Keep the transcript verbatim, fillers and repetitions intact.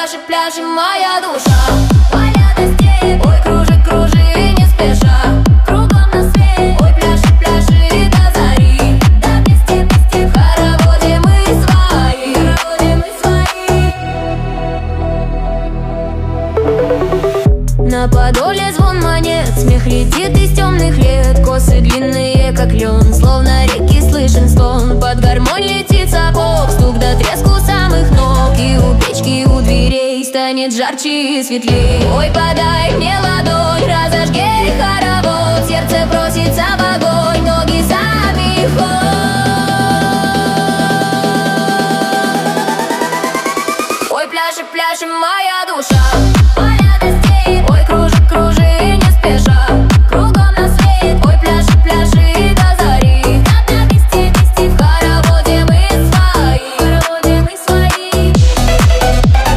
пляшет, пляшет моя душа. Поля достеет, ой, кружит, кружит не спеша. Кругом на свет, ой, пляшет, пляшет до зари. Да вместе, вместе в хороводе мы свои, в хороводе мы свои. На подоле звон монет, смех летит из темных лет. Косы длинные, как лен, словно реки слышен стон. Под гармонь летит сапог, стук до треску самых ног. И у печки, и у дверей станет жарче и светлей. Ой, подай мне ладонь, разожги хоровод. Сердце просится в огонь, ноги сами ход. Ой, пляшет, пляшет моя душа.